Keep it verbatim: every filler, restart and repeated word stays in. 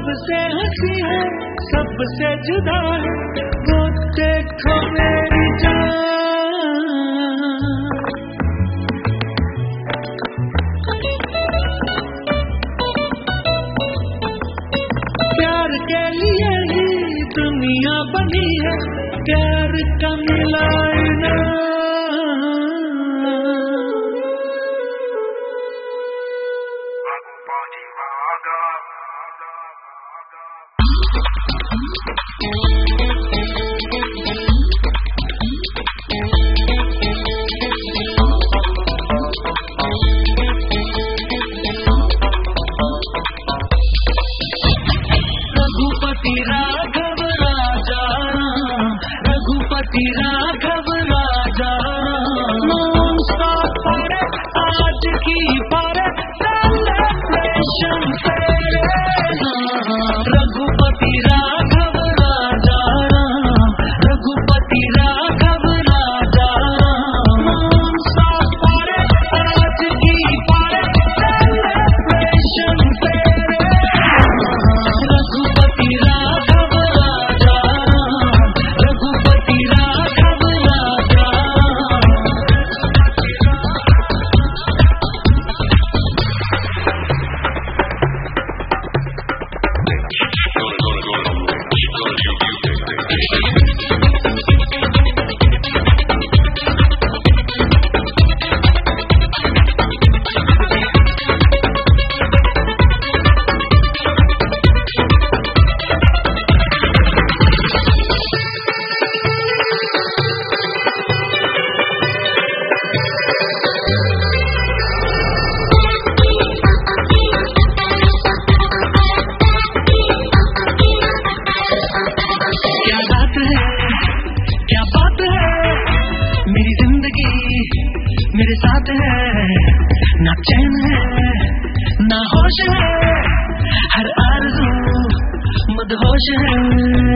सबसे हंसी है, सबसे जुदा है, वो देखो मेरी जान। प्यार के लिए ही दुनिया बनी है, प्यार का मिला इनाम। रघुपति राघव राजा राम, रघुपति राघव राजा राम। नॉन स्टॉप पारे आज की पारे सेलिब्रेशन तेरे नाम। रघुपति राघव राजा राम, रघुपति राघव राजा राम। नॉन स्टॉप पारे आज की पारे सेलिब्रेशन तेरे नाम। रघुपति राघव राजा राम, रघुपति राघव राजा राम। क्या बात है, क्या बात है, मेरी जिंदगी मेरे साथ है, ना चैन है ना होश है, हर आरज़ू मदहोश है।